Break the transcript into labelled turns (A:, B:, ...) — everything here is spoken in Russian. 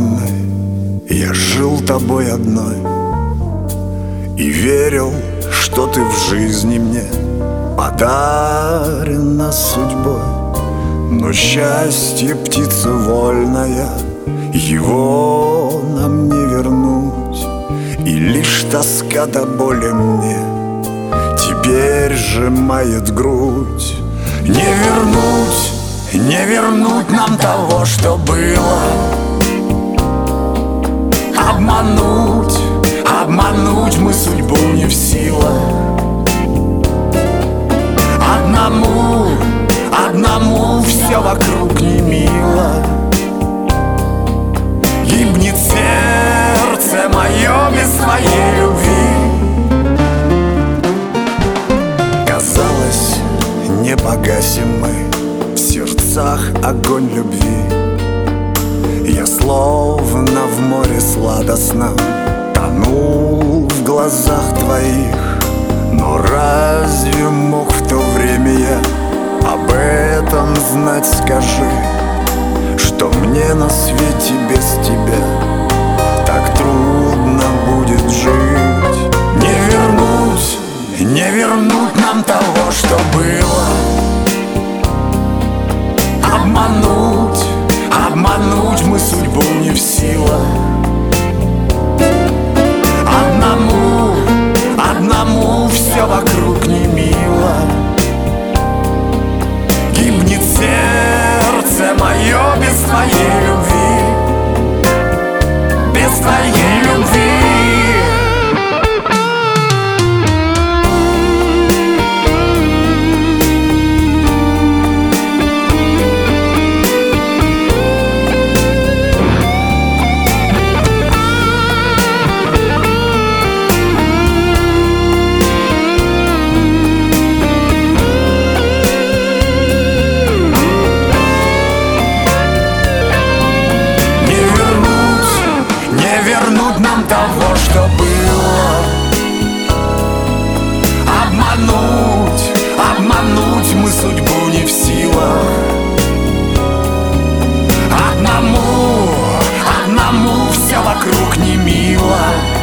A: бездонной я жил тобой одной и верил, что ты в жизни мне подарена судьбой. Но счастье птица вольная, его нам не вернуть, и лишь тоска до боли мне теперь сжимает грудь. Не вернуть нам того, что было. Обмануть мы судьбу не в силах. Одному все вокруг не мило. Гибнет сердце мое без твоей любви. Казалось, не погасим мы в сердцах огонь любви. Я словно в море сладостном тонул в глазах твоих. Но разве мог в то время я об этом знать? Скажи, что мне на свете без тебя так трудно будет жить. Не вернуть нам того, что было. Обмануть мы судьбу не в силах. Одному все вокруг не мило. Гибнет сердце мое без твоей любви. Без твоей любви. Вернуть нам того, что было. Обмануть мы судьбу не в силах. Одному все вокруг не мило.